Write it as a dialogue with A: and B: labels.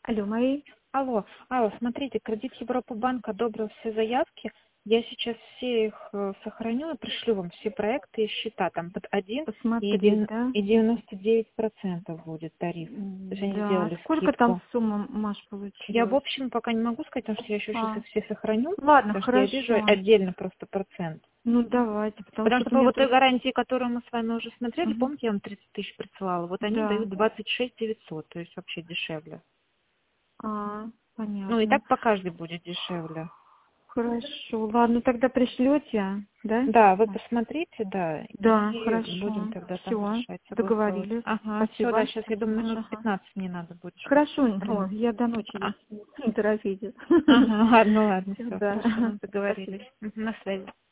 A: Алло, Мария.
B: Алло, смотрите, Кредит Европа банк одобрил все заявки. Я сейчас все их сохраню и пришлю вам все проекты и счета. Там под 1
A: Посмотреть, да?
B: и 99% будет тариф. То есть они
A: Да.
B: сделали
A: Сколько там
B: скидку.
A: сумма, Маш,
B: Я в
A: получилась?
B: общем пока не могу сказать, потому что я еще сейчас
A: А,
B: их все сохраню,
A: ладно,
B: потому что я вижу
A: хорошо.
B: отдельно просто процент.
A: Ну, давайте, потому
B: Потому
A: что
B: что
A: у
B: по
A: меня
B: вот той
A: тут...
B: гарантии, которую мы с вами уже смотрели,
A: Мгм.
B: помните, я вам 30 тысяч присылала, вот они
A: Да.
B: дают 26 900, то есть вообще дешевле. Ну и
A: Понятно.
B: так по каждой будет дешевле.
A: Хорошо. Ладно, тогда пришлете, да?
B: Да, вы
A: Маш?
B: посмотрите, да,
A: Да,
B: и будем
A: хорошо.
B: тогда там
A: Все,
B: решать, согласовывать.
A: договорились.
B: Ага, все, да,
A: Спасибо.
B: сейчас, я
A: Спасибо,
B: думаю,
A: Маша.
B: минут
A: Ага.
B: 15 мне надо будет, чтобы
A: Хорошо.
B: все
A: О,
B: сохранить.
A: я до ночи
B: А,
A: здесь. Не торопитесь.
B: ага, ладно,
A: Все,
B: все,
A: да.
B: хорошо,
A: Спасибо.
B: договорились. Мгм, на связи.